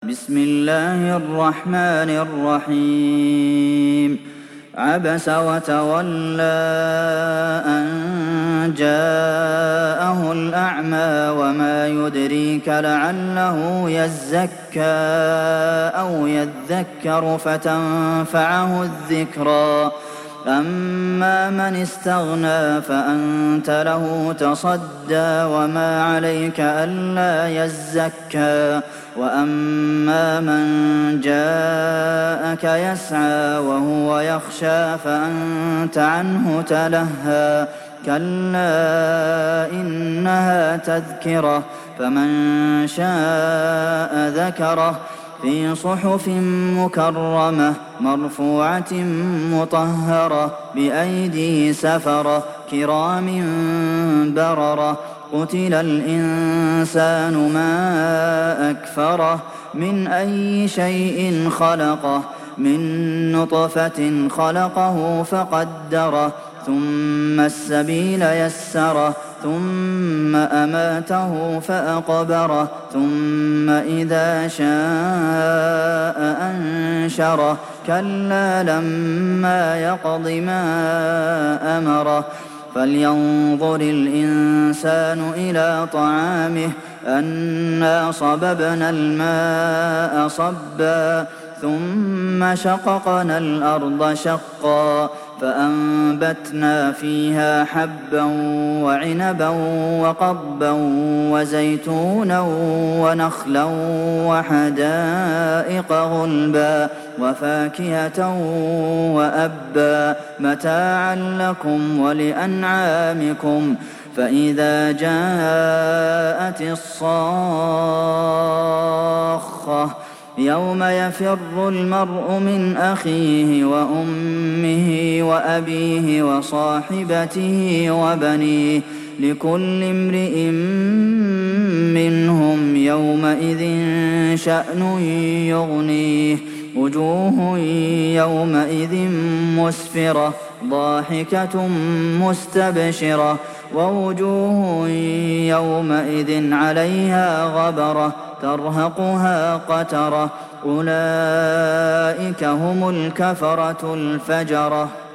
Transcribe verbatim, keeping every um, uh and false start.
بسم الله الرحمن الرحيم عبس وتولى أن جاءه الأعمى وما يدريك لعله يزكى أو يذكر فتنفعه الذكرى أما من استغنى فأنت له تصدى وما عليك ألا يزكى وأما من جاءك يسعى وهو يخشى فأنت عنه تلهى كلا إنها تذكرة فمن شاء ذكره في صحف مكرمة مرفوعة مطهرة بأيدي سفرة كرام بررة قتل الإنسان ما أكفره من أي شيء خلقه من نطفة خلقه فقدره ثم السبيل يسره ثم أماته فأقبره ثم إذا شاء أنشره كلا لما يقض ما أمره فلينظر الإنسان إلى طعامه أنا صببنا الماء صبا ثم شققنا الأرض شقا فأنبتنا فيها حبا وعنبا وقضبا وزيتونا ونخلا وحدائق غلبا وفاكهة وأبا متاعا لكم ولأنعامكم فإذا جاءت الصاخة يوم يفر المرء من أخيه وأمه وأبيه وصاحبته وبنيه لكل امرئ منهم يومئذ شأن يغنيه وجوه يومئذ مسفرة ضاحكة مستبشرة ووجوه يومئذ عليها غبرة ترهقها قترة أولئك هم الكفرة الفجرة.